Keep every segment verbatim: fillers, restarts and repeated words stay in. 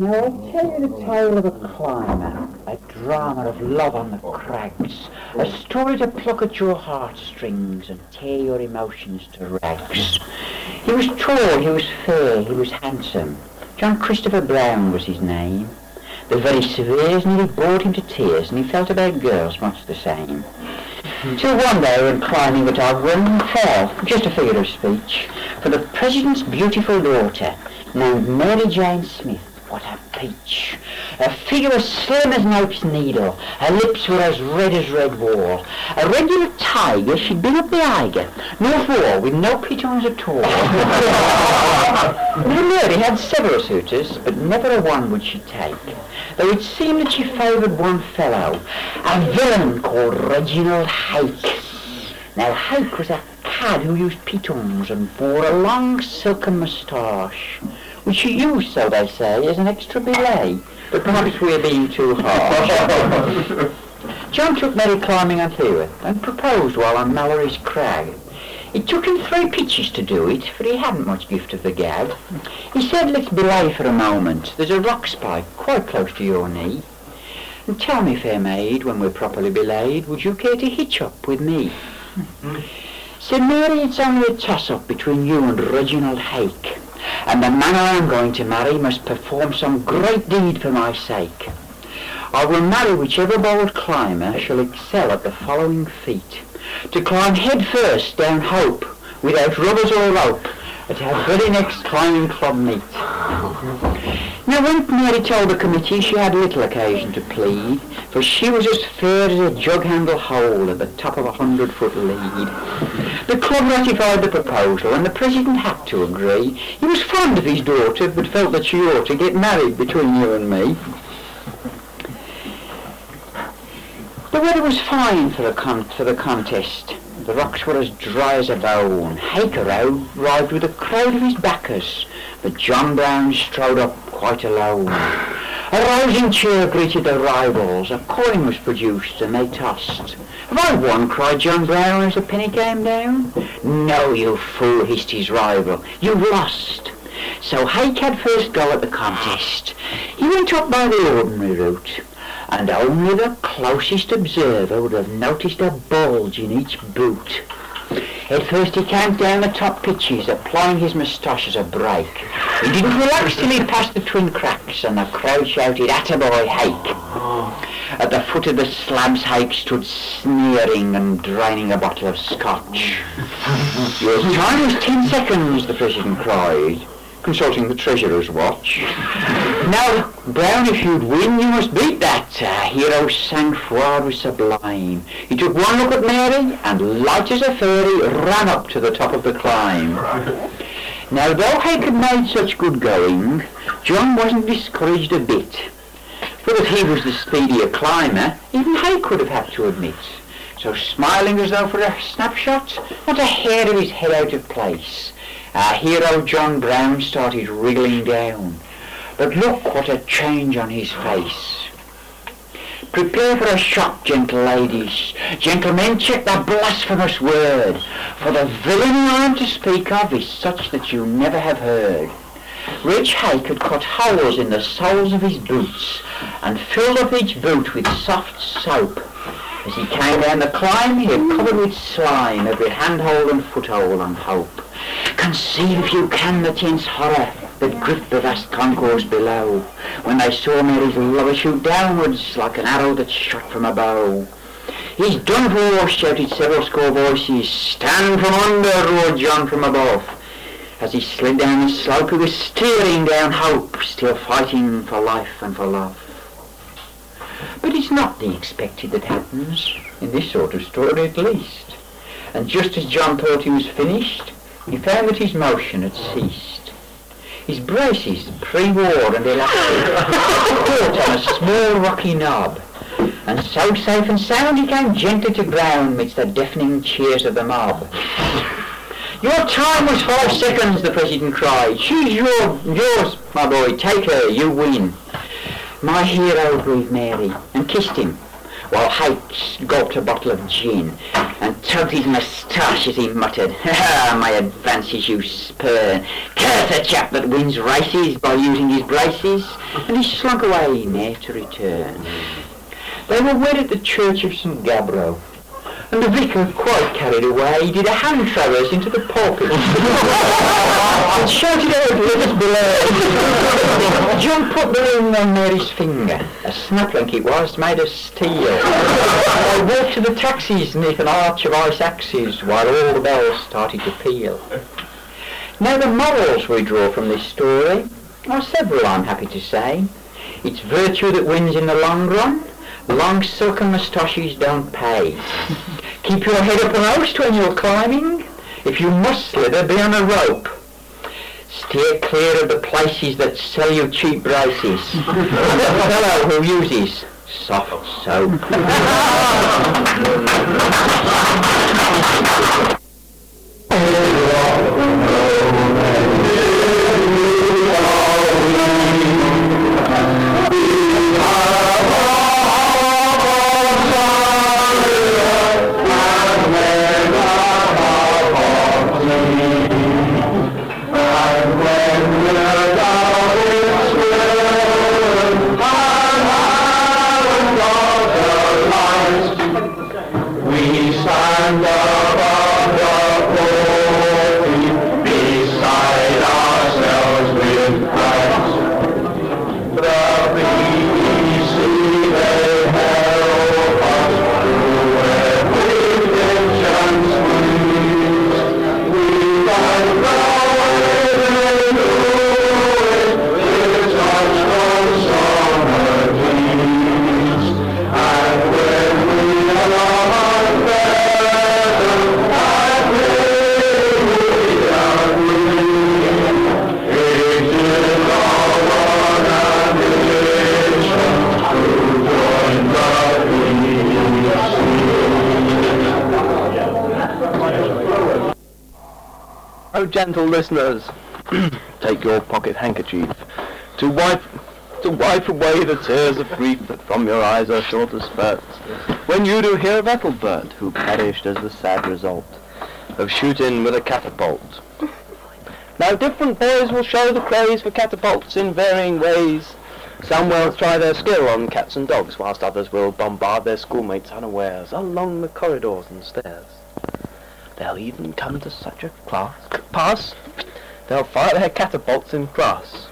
Now I'll tell you the tale of a climber, a drama of love on the crags, a story to pluck at your heartstrings and tear your emotions to rags. He was tall, he was fair, he was handsome. John Christopher Brown was his name. The very severes nearly bored him to tears, and he felt about girls much the same. Till one day, when climbing at Ogwen, he fell, just a figure of speech, for the President's beautiful daughter, named Mary Jane Smith. What a peach! A figure as slim as an oak's needle, her lips were as red as red wall. A regular tiger, she'd been up the Eiger, North Wall, with no pitons at all. Little Mary had several suitors, but never a one would she take, though it seemed that she favoured one fellow, a villain called Reginald Hake. Now Hake was a cad who used pitons and wore a long silken moustache, which she used, so they say, as an extra belay, but perhaps we're being too harsh. John took Mary climbing on Hewitt and proposed while on Mallory's Crag. It took him three pitches to do it, for he hadn't much gift of the gab. He said, let's belay for a moment. There's a rock spike quite close to your knee. And tell me, fair maid, when we're properly belayed, would you care to hitch up with me? Said Mary, it's only a toss-up between you and Reginald Hake, and the man I am going to marry must perform some great deed for my sake. I will marry whichever bold climber shall excel at the following feat: to climb head first down Hope, without rubbers or rope, at our very next climbing club meet. Now when Mary told the committee, she had little occasion to plead, for she was as fair as a jug-handle hole at the top of a hundred-foot lead. The club ratified the proposal, and the President had to agree. He was fond of his daughter, but felt that she ought to get married between you and me. The weather was fine for the, con- for the contest. The rocks were as dry as a bone. Hake arrived with a crowd of his backers, but John Brown strode up quite alone. A rousing cheer greeted the rivals. A coin was produced and they tossed. Have I won? Cried John Brown as the penny came down. No, you fool, hissed his rival. You've lost. So Hake had first go at the contest. He went up by the ordinary route, and only the closest observer would have noticed a bulge in each boot. At first he came down the top pitches, applying his moustache as a brake. He didn't relax till he passed the twin cracks, and the crowd shouted, "Attaboy, Hake!" At the foot of the slabs, Hake stood sneering and draining a bottle of scotch. Your time is ten seconds, the President cried, consulting the Treasurer's watch. Now, Brown, if you'd win, you must beat that. Uh, hero sang-froid was sublime. He took one look at Mary, and light as a fairy, ran up to the top of the climb. Now, though Hake had made such good going, John wasn't discouraged a bit. For that he was the speedier climber, even Hake would have had to admit. So, smiling as though for a snapshot, not a hair of his head out of place, our hero John Brown started wriggling down. But look what a change on his face. Prepare for a shock, gentle ladies. Gentlemen, check the blasphemous word, for the villainy I am to speak of is such that you never have heard. Reg Hake had cut holes in the soles of his boots, and filled up each boot with soft soap. As he came down the climb, he had covered with slime every handhold and foothold on Hope. Conceive if you can the tense horror that gripped the vast concourse below, when they saw Mary's lover shoot downwards like an arrow that's shot from a bow. "He's done for," shouted several score voices. "Stand from under," roared John from above. As he slid down the slope, he was steering down Hope, still fighting for life and for love. But it's not the expected that happens, in this sort of story at least. And just as John thought he was finished, he found that his motion had ceased. His braces, pre-war and elastic, caught on a small rocky knob, and so safe and sound he came gently to ground midst the deafening cheers of the mob. "Your time was five seconds," the President cried. "She's your, yours, my boy. Take her, you win." My hero, breathed Mary, and kissed him, while Hakes gulped a bottle of gin and tugged his moustache as he muttered, "Ha, my advances, you spurn! Curse a chap that wins races by using his braces!" And he slunk away, ne'er to return. They were wed at the church of St Gabro, and the vicar, quite carried away, did a hand traverse into the pulpit and shouted out, "Let us below!" John put the ring on Mary's finger. A snaplink it was, made of steel. I walked to the taxis neath an arch of ice axes while all the bells started to peal. Now the morals we draw from this story are several, I'm happy to say. It's virtue that wins in the long run. Long silken moustaches don't pay. Keep your head uppermost when you're climbing. If you must slither, be on a rope. Steer clear of the places that sell you cheap braces. And the fellow who uses soft soap. Oh, gentle listeners, take your pocket handkerchief to wipe to wipe away the tears of grief that from your eyes are sure to spurt when you do hear of Ethelbert, who perished as the sad result of shooting with a catapult. Now, different boys will show the craze for catapults in varying ways. Some will try their skill on cats and dogs, whilst others will bombard their schoolmates unawares along the corridors and stairs. They'll even come to such a class, pass, they'll fire their catapults in class.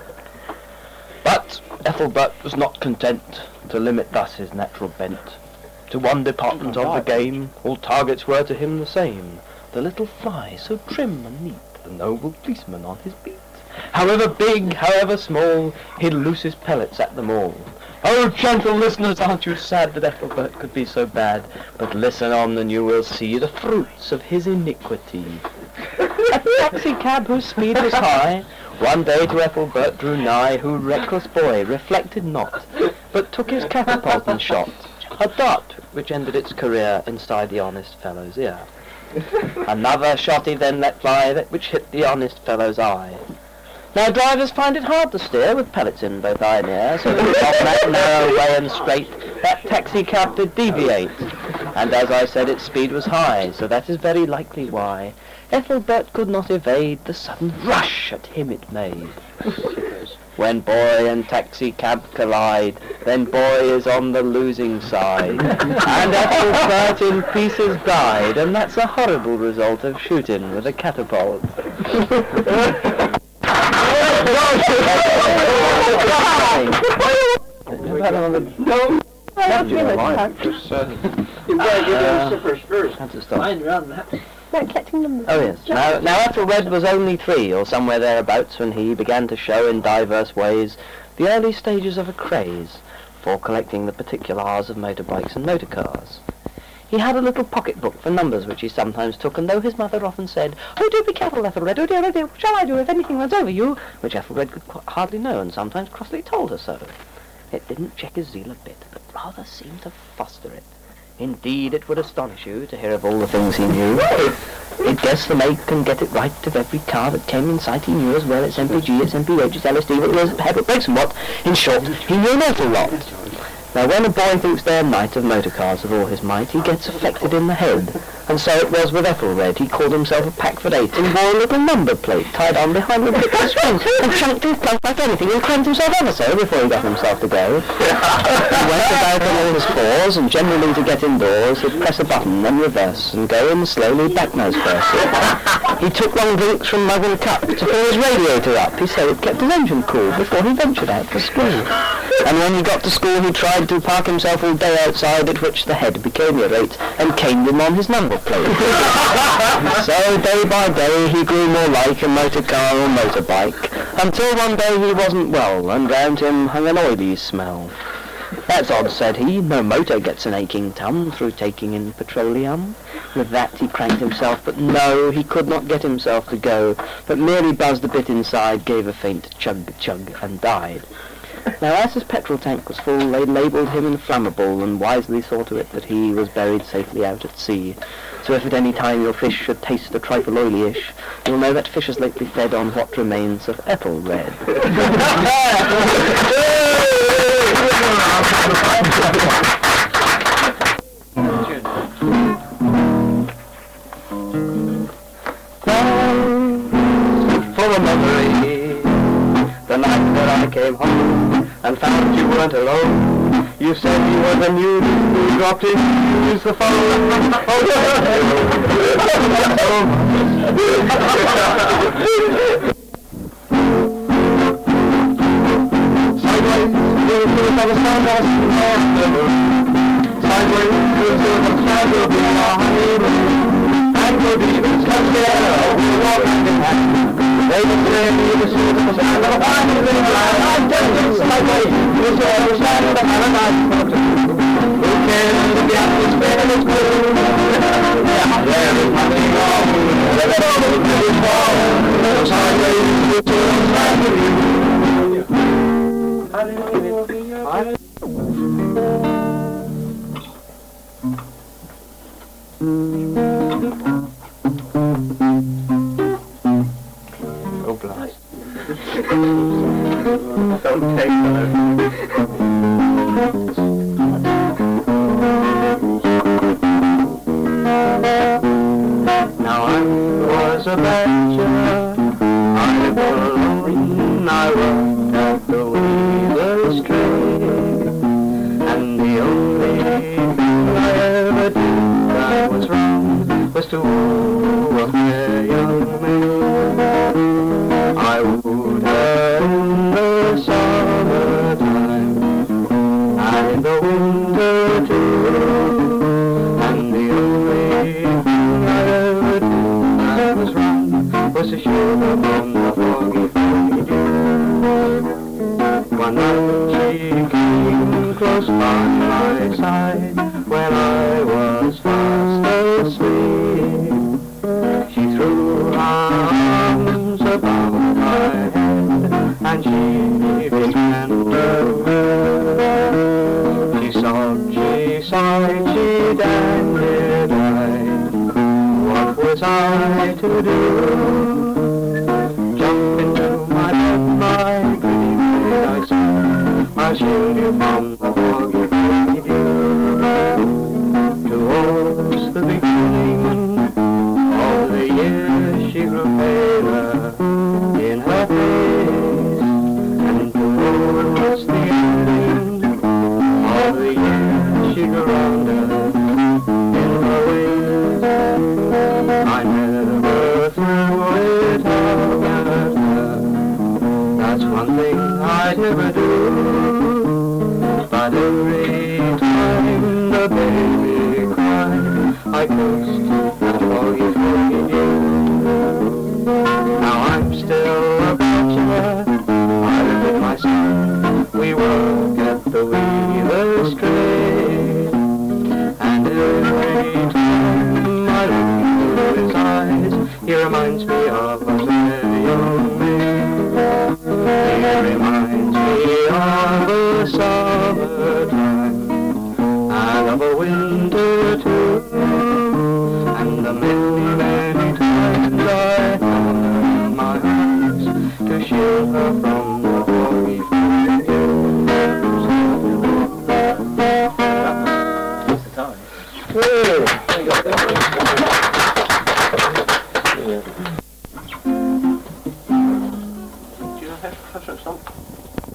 But Ethelbert was not content to limit thus his natural bent. To one department of the game, all targets were to him the same. The little fly, so trim and neat, the noble policeman on his beat. However big, however small, he'd loose his pellets at them all. Oh, gentle listeners, aren't you sad that Ethelbert could be so bad? But listen on and you will see the fruits of his iniquity. A taxi-cab whose speed was high, one day to Ethelbert drew nigh, who reckless boy reflected not, but took his catapult and shot a dart which ended its career inside the honest fellow's ear. Another shot he then let fly, that which hit the honest fellow's eye. Now drivers find it hard to steer with pellets in both eye and ear, so that off that narrow way and straight, that taxi-cab did deviate. And as I said, its speed was high, so that is very likely why Ethelbert could not evade the sudden rush at him it made. When boy and taxi-cab collide, then boy is on the losing side, and Ethelbert in pieces died, and that's a horrible result of shooting with a catapult. No. That's your line. Just, uh, You've got to give them zippers first. had to stop. Mine around that. No, collecting them. Oh yes. Now, now Ethelred was only three, or somewhere thereabouts, when he began to show in diverse ways the early stages of a craze for collecting the particulars of motorbikes and motor cars. He had a little pocket book for numbers which he sometimes took, and though his mother often said, "Oh, do be careful, Ethelred, oh dear, oh dear, what shall I do if anything runs over you?" which Ethelred could qu- hardly know, and sometimes crossly told her so. It didn't check his zeal a bit, but rather seemed to foster it. Indeed, it would astonish you to hear of all the things he knew. He'd guess the make and get it right of every car that came in sight. He knew as well its M P G, its M P H, its L S D, what it was, had what brakes and what. In short, he knew an awful lot. Now, when a boy thinks they're knight of motor cars with all his might, he gets affected in the head. And so it was with Ethelred. He called himself a Packford eight and wore a little number plate tied on behind with a bit of string and chunked his plug like anything and crammed himself ever so before he got himself to go. He went about on all his fours, and generally to get indoors he'd press a button, then reverse, and go in slowly back nose first. He took long drinks from mug and cup to fill his radiator up. He said it kept his engine cool before he ventured out for school. And when he got to school he tried to park himself all day outside, at which the head became irate and caned him on his number plate. So day by day he grew more like a motor car or motorbike, until one day he wasn't well, and round him hung an oily smell. That's odd, said he, no motor gets an aching tum through taking in petroleum. With that he cranked himself, but no, he could not get himself to go, but merely buzzed a bit inside, gave a faint chug-chug, and died. Now, as his petrol tank was full, they labelled him inflammable, and wisely saw to it that he was buried safely out at sea. So if at any time your fish should taste a trifle oily-ish, you'll know that fish has lately fed on what remains of Ethelred. For a memory, the night that I came home and found you weren't alone. You said you were the news who dropped in, use the phone. Sideways, you'll feel by the sound of the Sideways, you'll feel the sound of the honeymoon. And we'll be even touch together, we'll walk hand in hand. They will say you will see the sound of a party in the land. I'm telling you, sideways, you'll see the sound of the paradise. Who cares if the atmosphere is blue? There is nothing wrong, let it all be wrong. Sideways, you'll see the sound of you. Hallelujah. Oh, blast. Don't take that. Now I was a bachelor, I lived alone, I worked at the weaver's trade, and the only thing I ever did that was wrong was to woo a fair young maid. I wooed her in the summertime, and in the winter too, and the only thing I ever did that was wrong was to shiver from the foggy, foggy dew. One night she came close by my side when I was fast asleep. She threw her arms about my head and she began to weep. She sobbed, she sighed, she dandled eyed. What was I to do? Jump into my bed, my pretty maid, I said, I'll shield you from the foggy, foggy dew. Towards the beginning of the year she grew paler in her face, and towards the ending of the year she grew rounder in her ways. I never threw it up at her, that's one thing I'd never do, but every time the baby cried, I cursed that foggy, foggy dew. Now I'm still a bachelor, I live with my son, we work at the weaver's trade, and every time I look into his eyes, he reminds me of a fair young maid. He reminds me of a summertime, and of a winter too, and the many, many times I held her in my arms to shield her from the foggy, foggy dews.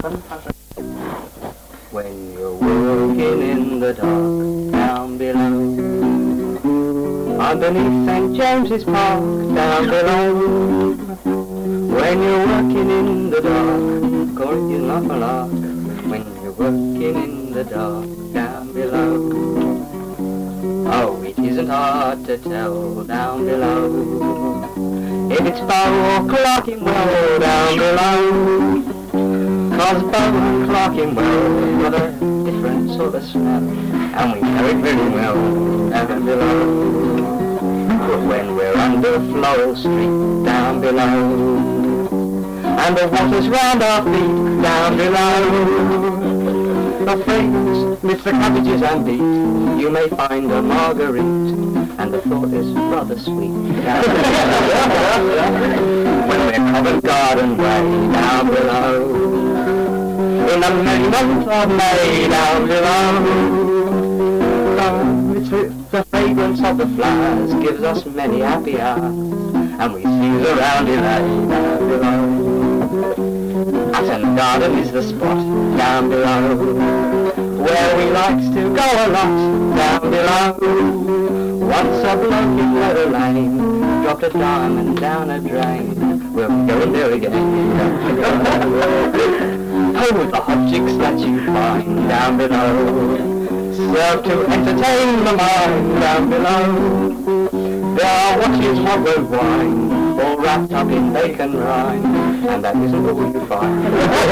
When you're working in the dark down below, underneath Saint James's Park down below. When you're working in the dark, God, you're not a lark. When you're working in the dark down below. Oh, it isn't hard to tell down below if it's bow or Clerkenwell down below. Cause bow and Clerkenwell got a different sort of smell, and we know it very well down below. But when we're under Floral Street down below, and the water's round our feet down below, the fragrance lifts the cabbages and beet, you may find a marguerite, and the thought is rather sweet down below. When we're Covent Garden way down below, in the merry month of May down below. Oh, it's the fragrance of the flowers gives us many happy hours, and we see the roundy lane down below. Hatton Garden is the spot down below, where we likes to go a lot down below. Once a bloke in Leather Lane dropped a diamond down a drain. We'll be going there again. Oh, the hot chicks that you find down below serve to entertain the mind down below. There are watches hot with wine, all wrapped up in bacon rind, and that isn't all you find.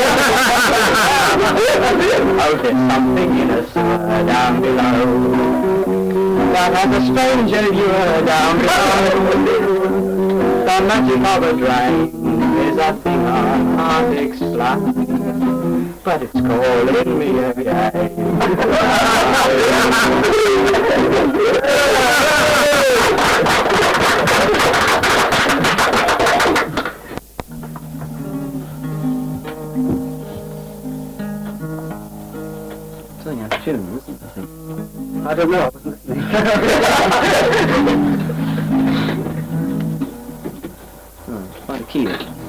Oh, there's something in a sewer down below that has a strange allure down below. The magic of a drain is a thing I can't explain, but it's calling me again. Something out of tune, isn't it, I think? I don't know, I wasn't listening. Oh, quite a key.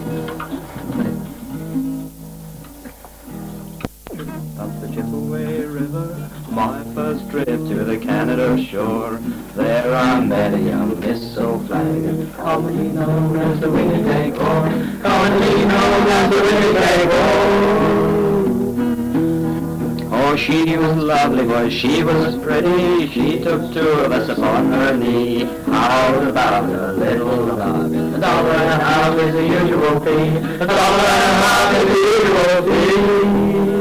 Up the Chipaway River, my first trip to the Canada shore. There I met a young Miss O'Flagon, commonly known as the Winnipeg Whore, commonly known as the Winnipeg Whore. Oh, she was lovely, boy, she was pretty. She took two of us upon her knee. How about a little noggin? A dollar and a half is the usual fee. A dollar and a half is the usual fee.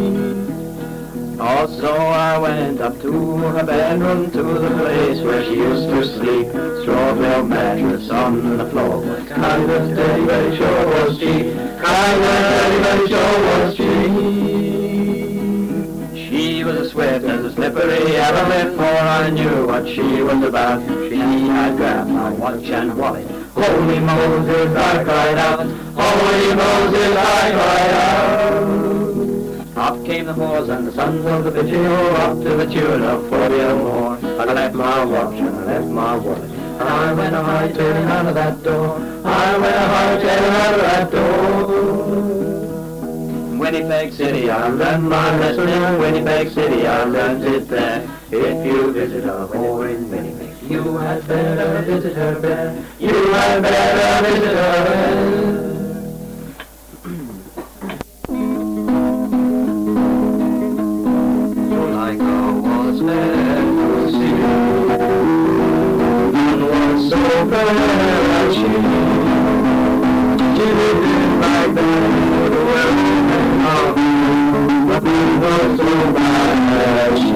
Oh, so I went up to her bedroom, to the place where she used to sleep. Straw bale mattress on the floor, kind of steady, very sure was she. Kind of steady, very sure was she. She was as swift as a slippery element, for I knew what she was about. She had grabbed my watch and wallet. Holy Moses, I cried out. Holy Moses, I cried out. Up came the whores and the sons of the video, up to the tune of forty or more. I left my watch and I left my wallet, and I went a hightailing out of that door. I went a hightailing out of that door. Winnipeg City, I learned my lesson in Winnipeg City, I learned it there. If you visit a whore in Winnipeg, you had better visit her there. You had better visit her there. So like I was there to see you, and was so fair as she, she lived in Baghdad, where nothing was so bad as she.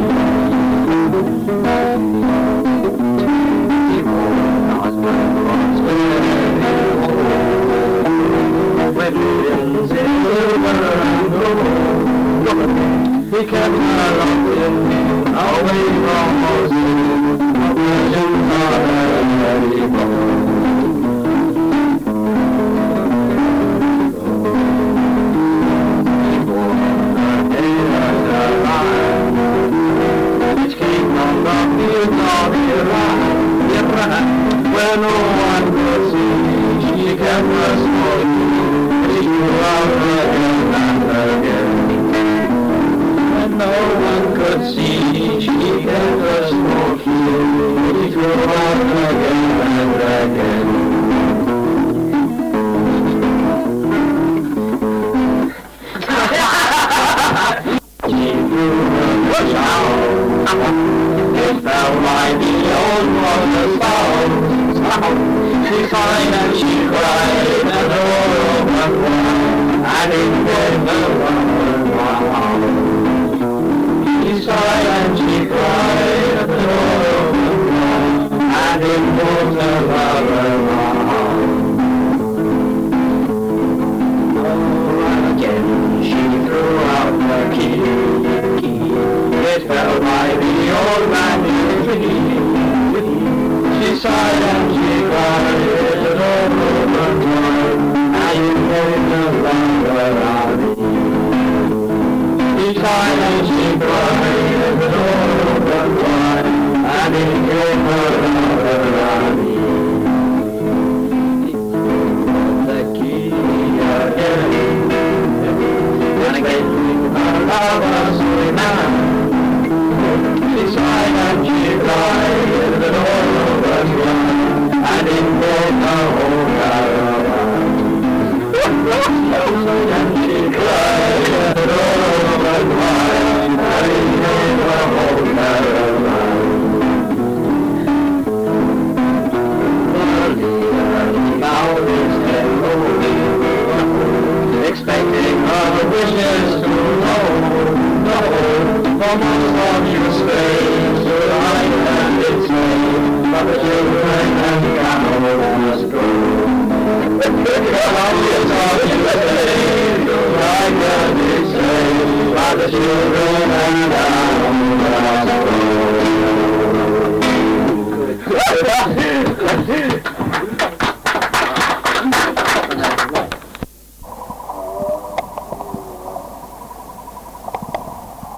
He wore a husband was very old, with ribbons in silver and gold. He kept her locked in, away from most, a virgin father very bold. sighed and she cried, and the door opened wide, and in came her lover Ronnie. The key again, and again her lover Suleiman. She sighed and she cried, and the door opened wide, and in came her whole caravan. And she cried, and the door opened wide, and in came her whole caravan. Bowed his head lowly, expecting her wishes to know, no, for most of your space to light and its name, but the children and camel must go. Most of your space to light and its name, but the children and